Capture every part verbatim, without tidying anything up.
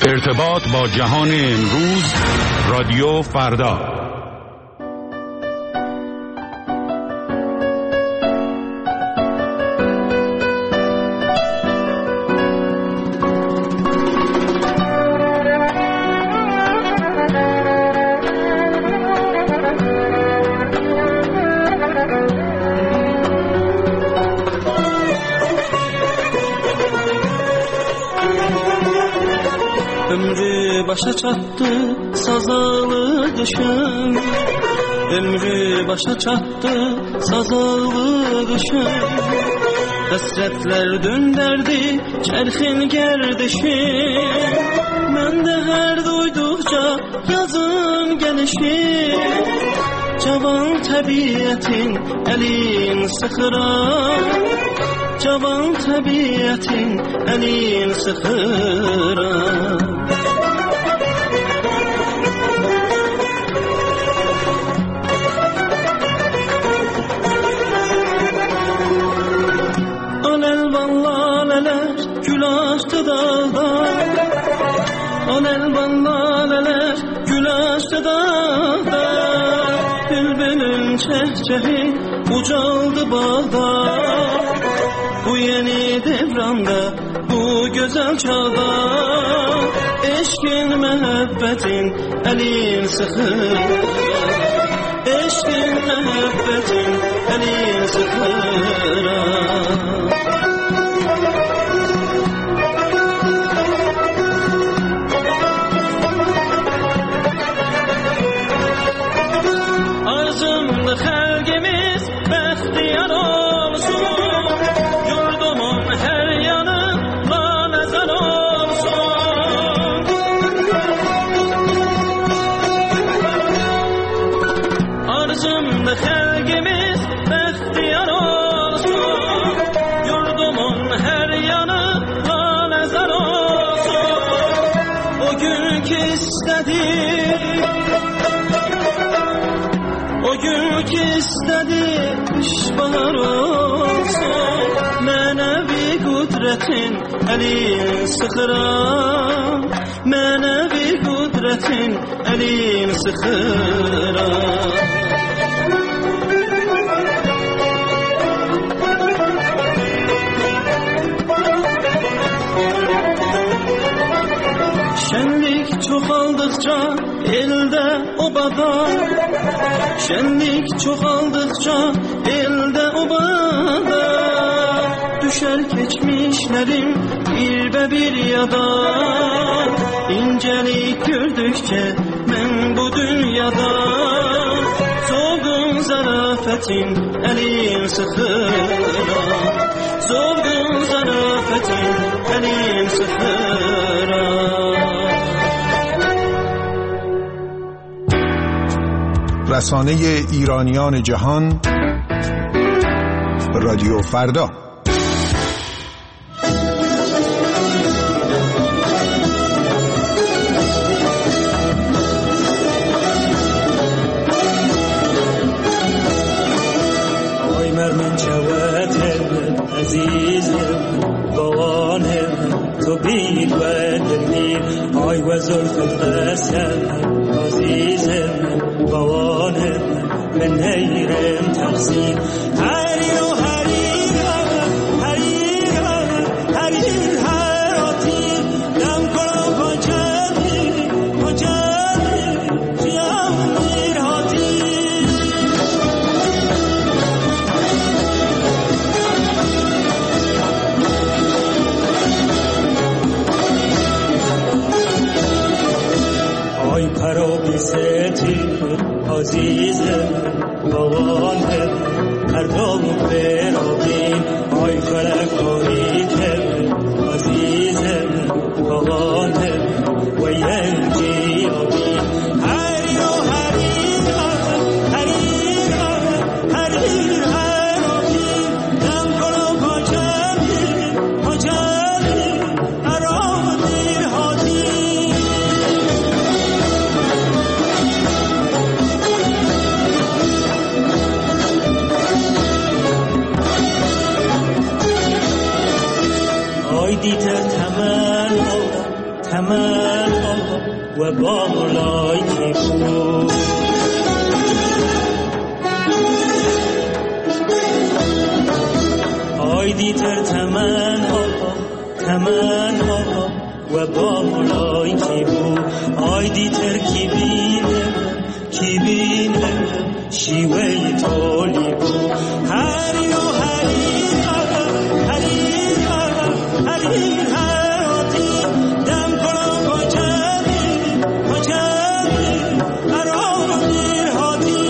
ارتباط با جهان امروز، رادیو فردا. Ömrü başa çattı sazalı düşün, ömrü başa çattı sazalı düşün. Hasretler dönderdi çerxin gerdişin, ben de her duydukça yazın gelişin. Cavan tabiatin elin sıkıran, cavan tabiatin elin sıkıran. Gül açtı dağda, on elvan laleler gül açtı dağda. Bülbülün çehçehi ucaldı bağda, bu yeni devranda, bu güzel çağda. Eşkin mehebbetin elin sıkır, eşkin mehebbetin elin sıkır. Xəlqimiz bəxtiyar olsun, yurdumun hər yanı laləzər olsun. Arzumda xəlqimiz bəxtiyar olsun, yurdumun hər yanı laləzər olsun. O gün ki istədik, o gün ki istedi işbahar olsun, mənəvi qudretin elin sıxıran, mənəvi qudretin elin sıxıran. Şenlik çoxaldıqca elde obada, şenlik çoxaldıqca elde obada. Düşer keçmişlerim bir be bir yada, İncelik gördükçe ben bu dünyada. Solgun zarafetin elin sıxıran, solgun zarafetin elin sıxıran. رسانه ایرانیان جهان، رادیو فردا. آی مرمن چواتم عزیزم بوانم تو بید و دلیر. آی و زلف القسم عزیزم بوانم من نیرم تقصیر. هریر و هریرا هریرا هریر هراتی دم کنم پاچمی پاچمی خیام دیر هاتی. آی پرو بیستی عزیزم بوانم هر دام برابین. آی فلک باریکم عزیزم بوانم و ینجی آبین. هریرا هریرا هریرا هریر هرابین دم کنم پاچمی پاچمی ارام دیر هاتی. تمنها و بالای کی بود آی دیتر تمنها تمنها و بالای کی بود آی دیتر کی بینه کی بینه شیوه تولی بود هری و هری هری هری هراتی دم کنم پاچمی پاچمی ارام دیر هاتی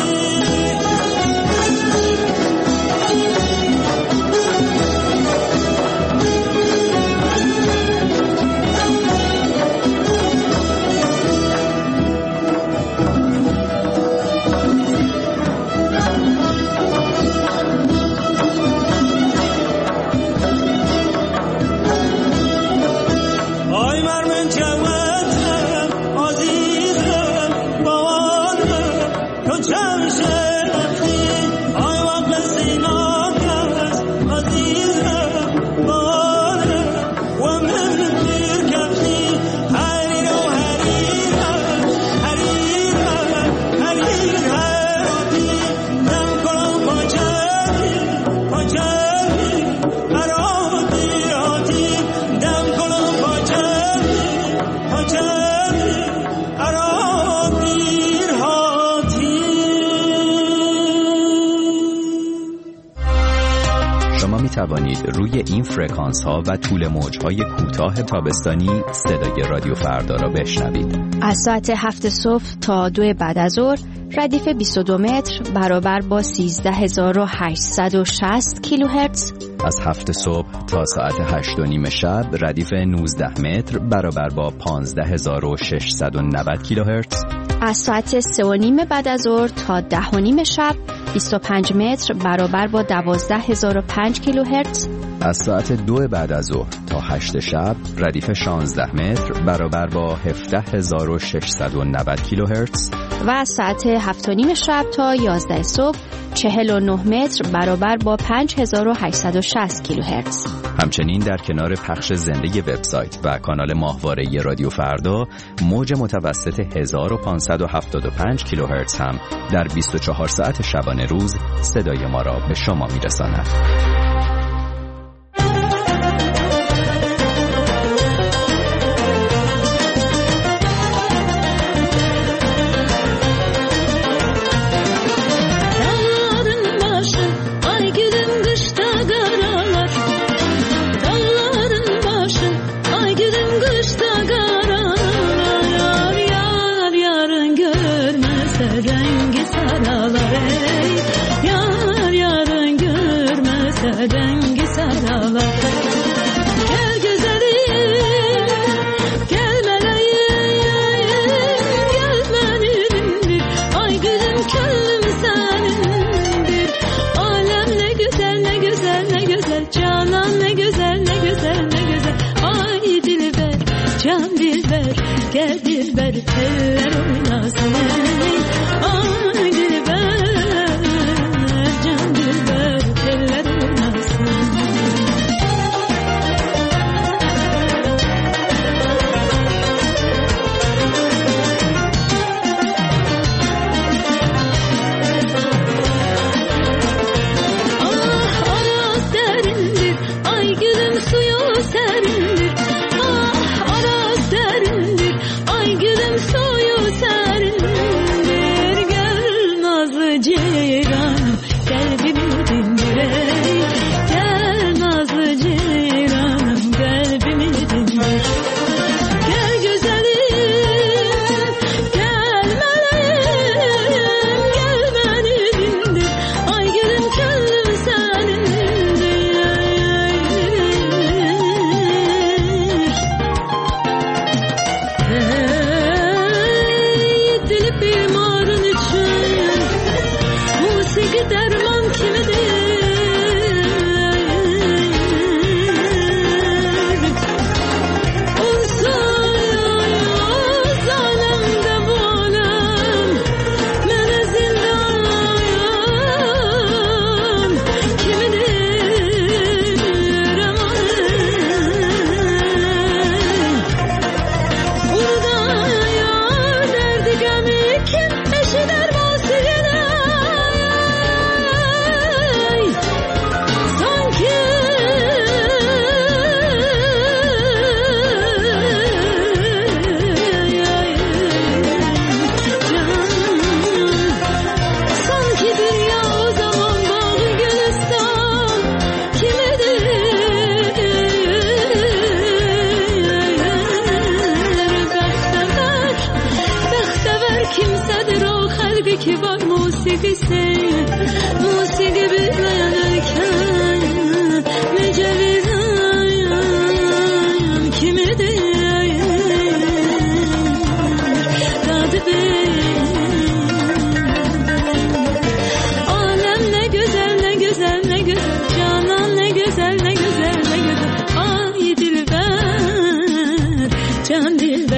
توانید روی این فرکانس ها و طول موج های کوتاه تابستانی صدای رادیو فردا را بشنوید. از ساعت هفت صبح تا دو بعد از ظهر ردیف بیست و دو متر برابر با سیزده هزار و هشتصد و شصت کیلوهرتز. از هفت صبح تا ساعت هشت و نیم شب ردیف نوزده متر برابر با پانزده هزار و ششصد و نود کیلوهرتز. از ساعت سه و نیم بعد از ظهر تا ده و نیم شب بیست و پنج متر برابر با دوازده هزار و پنج کیلوهرتز. از ساعت دو بعد از ظهر تا هشت شب ردیف شانزده متر برابر با هفده هزار و ششصد و نود کیلوهرتز. و از ساعت هفت و نیم شب تا یازده صبح چهل و نه متر برابر با پنج هزار و هشتصد و شصت کیلوهرتز. همچنین در کنار پخش زنده وبسایت و کانال ماهواره رادیو فردا موج متوسط هزار و پانصد و هفتاد و پنج کیلوهرتز هم در بیست و چهار ساعت شبانه روز صدای ما را به شما میرساند.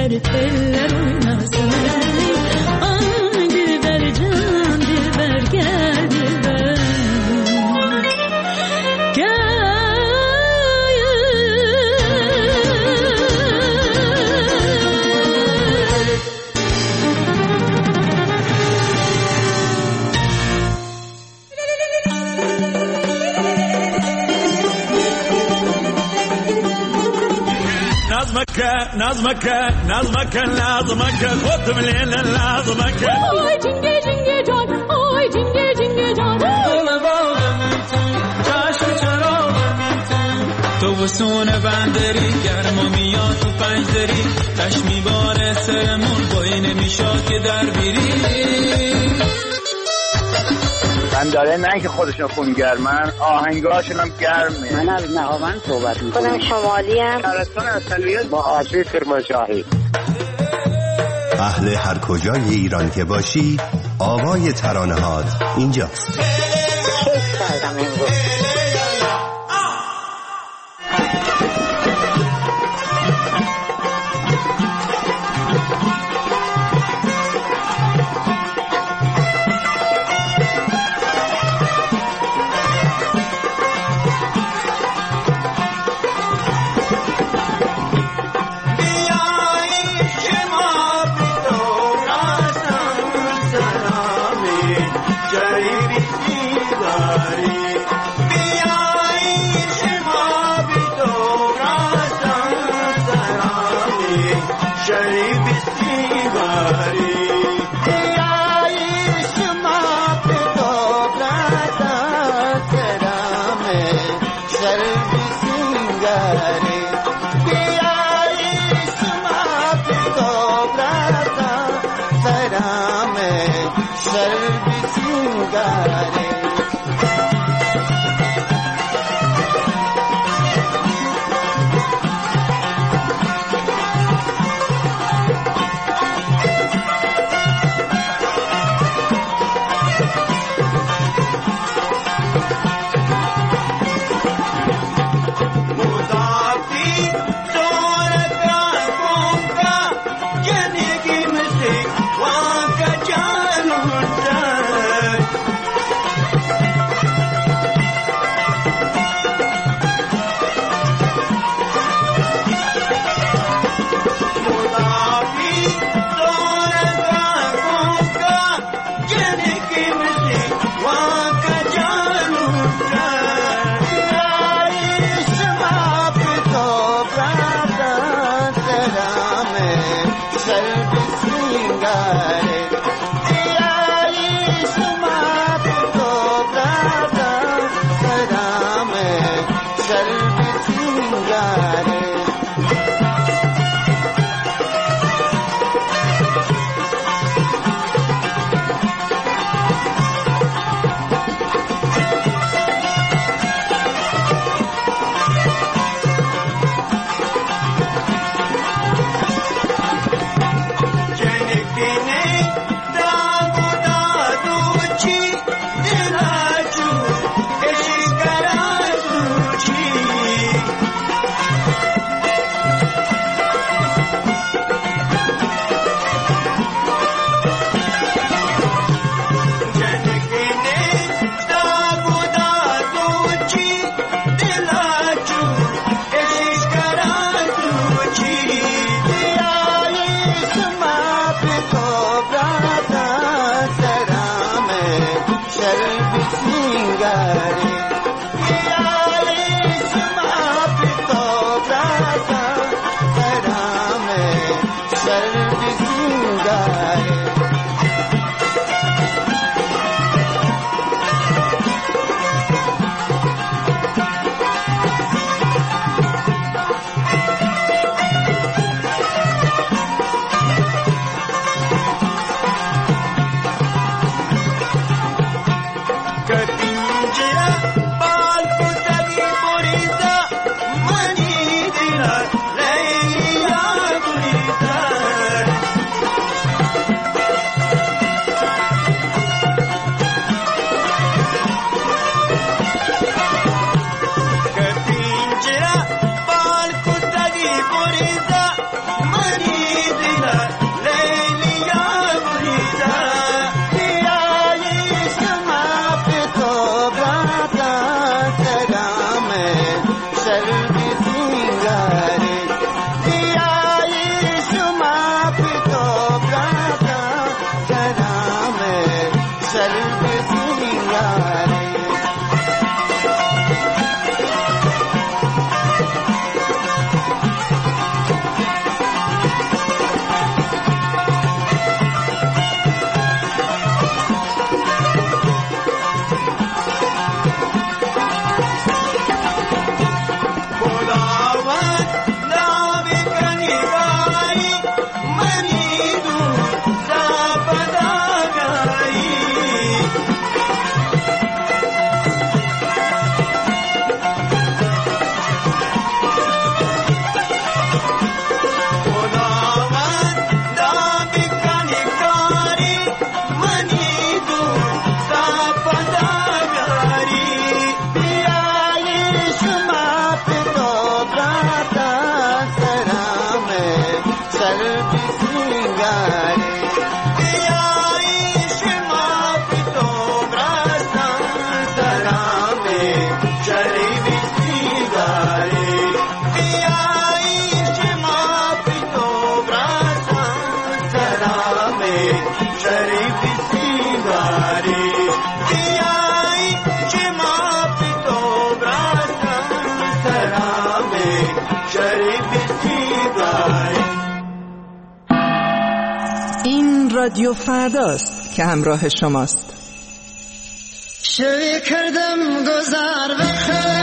dilber teller oynasın ay dilber can dilber gel dilber gel. نظمك نظمك نظمك لازمك خد من الليل لازمك Oy cinge cinge can, oy cinge cinge can. تو وسون بندری گرما میاد تو پنجدری چشمی باره سرمون بایی نمیشاد که در بیری من داره نه که خودشون خونگرمن آهنگاشون هم گرمه. من از نهاوند صحبت میکنم. خودم شمالی هم شهرستان اصلیت با آسیب کرمانشاهی. اهل هر کجای ایران که باشی آوای ترانه هات اینجاست. کیف کردم امروز. شربی سیگاری بیایی شما بی تو برستان سلام شربی سیگاری بیایی شما بی تو برستان سلام شربی سیگاری بیایی شما بی تو برستان سلام شربی سیگاری. این رادیو فرداست که همراه شماست. شوی کردم گذار به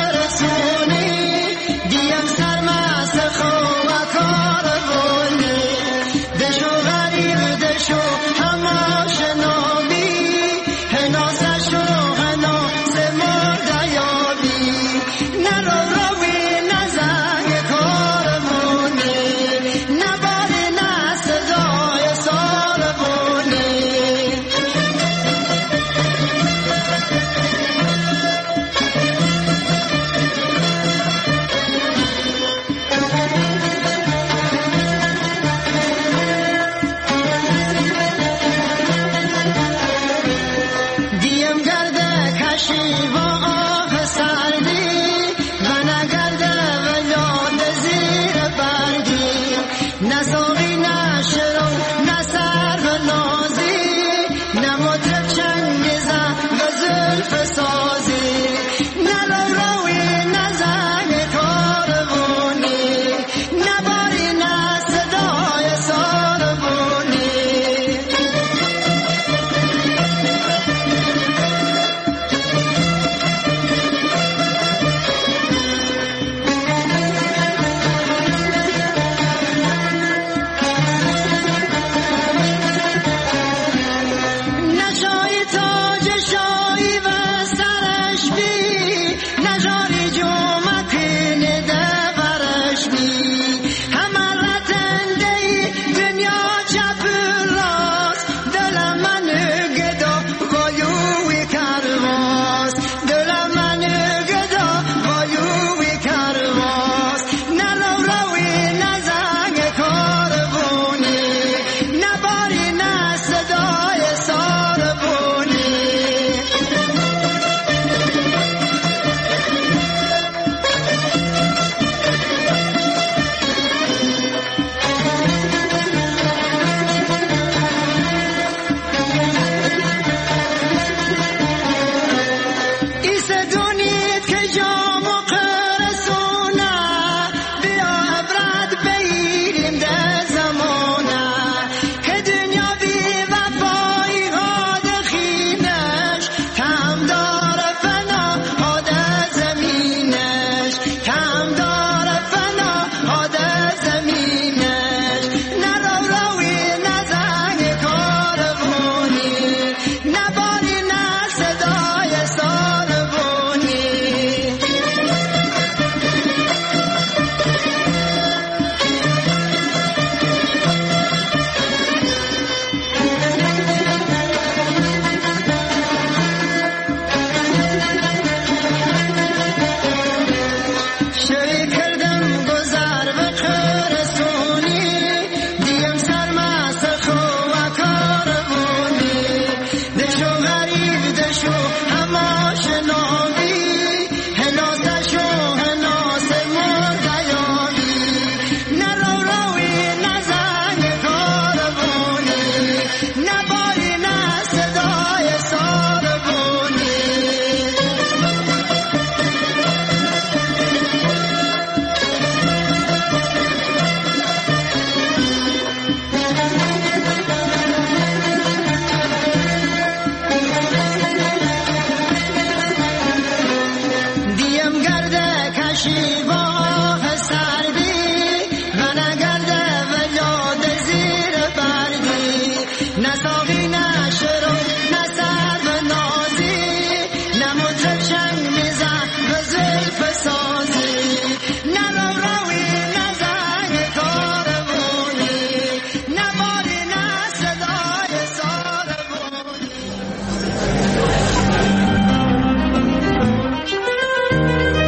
خرسونی دیم سرمست خواه کار بونی دشو غریب دشو هماش نامی هناسشو هناس مرد یابی نرو روی نزنگ کار بونی نباری نصدای سال بونی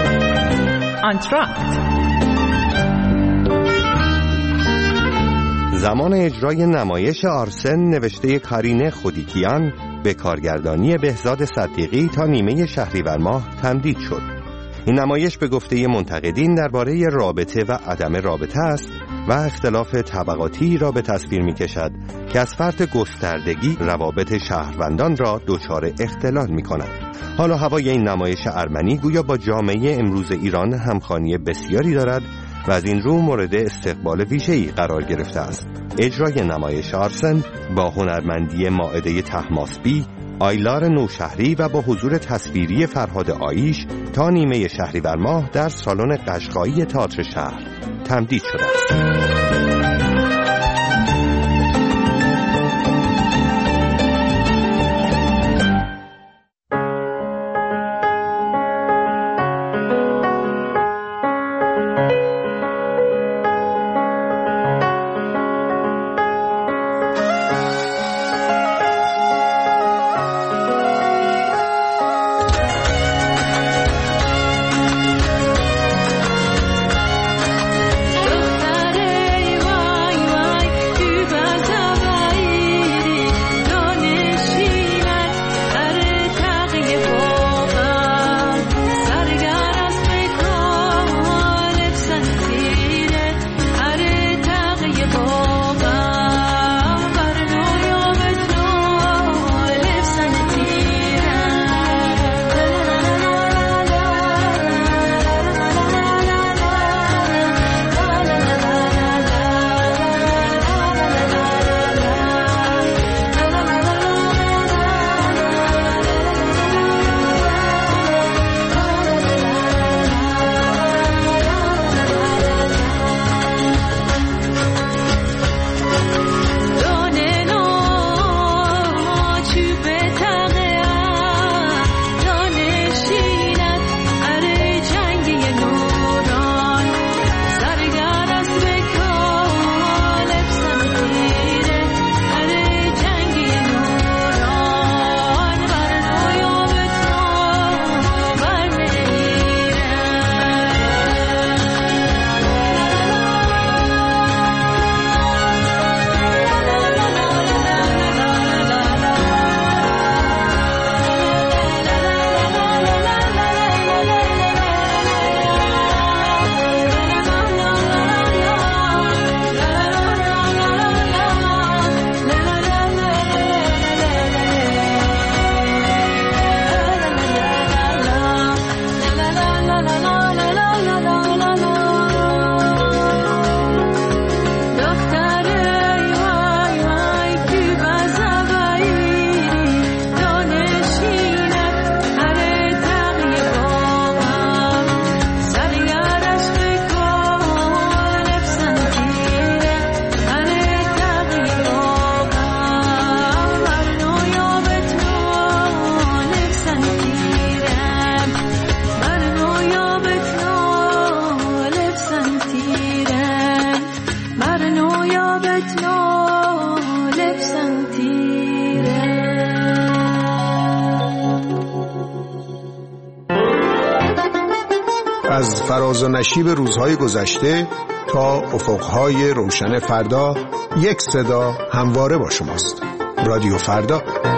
آنتراکت زمان اجرای نمایش آرسن نوشته کارینه خودیکیان به کارگردانی بهزاد صدیقی تا نیمه شهریور ماه تمدید شد. این نمایش به گفته منتقدین درباره رابطه و عدم رابطه است و اختلاف طبقاتی را به تصویر می کشد که از فرط گستردگی روابط شهروندان را دچار اختلال می کند. حال و هوای این نمایش ارمنی گویا با جامعه امروز ایران همخوانی بسیاری دارد و از این رو مورد استقبال ویژه‌ای قرار گرفته است. اجرای نمایش آرسن با هنرمندی مائده طهماسبی، آیلار نوشهری و با حضور تصویری فرهاد آیش تا نیمه شهریور ماه در سالن قشقایی تئاتر شهر تمدید شده است. از فراز و نشیب روزهای گذشته تا افقهای روشن فردا، یک صدا همواره با شماست. رادیو فردا.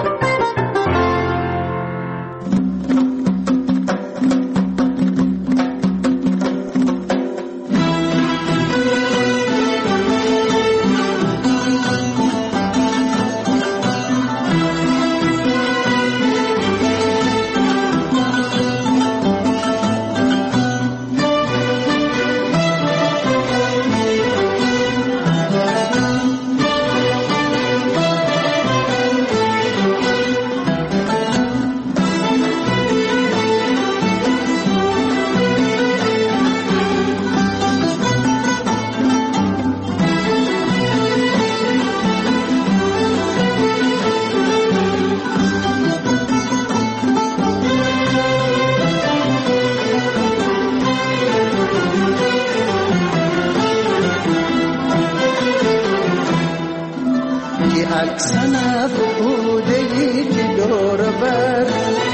اکسنه بودهی که دور بر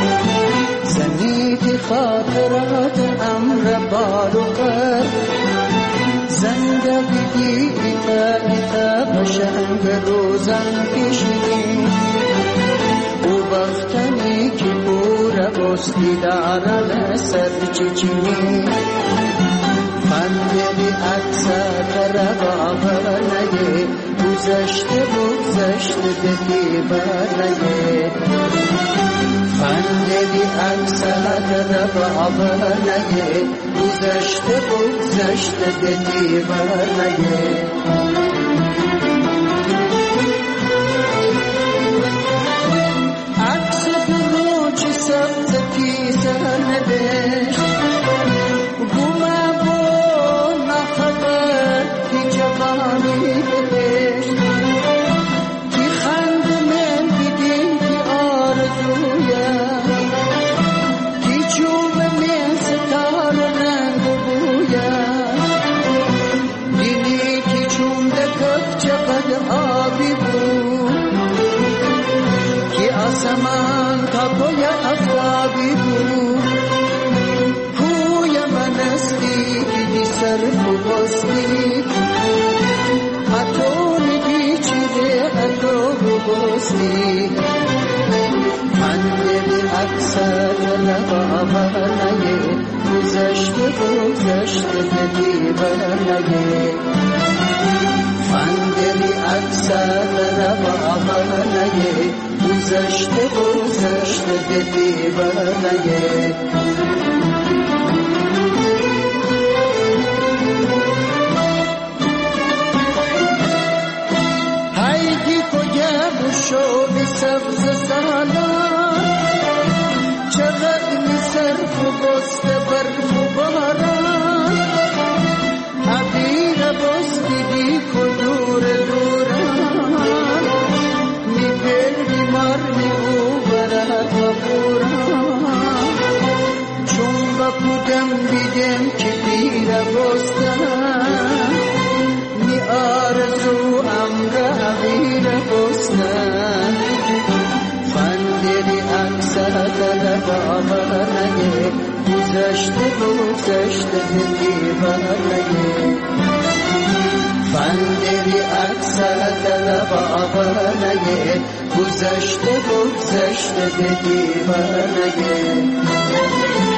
زنید خاطرات امر بار و بر زنده بگی ایتا ایتا قشنگ روزن کشیدیم او بختنی که پور بستی دارن سر چچینی فندی اکثر روانه گذشته گذشته دلی برنه فندی اکثر روانه گذشته گذشته دلی برنه عکس دروچ سبز کیسه نوشت گومه با نخبر کی جوانی بهشت کی خند من بدین کی آرزویم کی چوب من ستار رنگ بویم دینی کی چوم دکف چقدر آبی بود کی آسمان تا پای افرابی بود کوی من استی که دی صرف و بستی اتونی بیچیده اتو و بستی فندی اکثر لبابانه گذشته گذشته بدی برنگه فندی اکثر لبابانه گذشته گذشته بدی برنگه هایدی کجا بشو بی سبز سالان چقدر می صرف و بست برف و باران عبیر بستی دی کدور دوران می پر بیمار می او برد و بوران چون با کدم بیدم که بیر بستن می آرزو امر عبیر بستن فندی اکثر لبابانه گذشته گذشته بدی برنگه فندی اکثر لبابانه گذشته گذشته بدی برنگه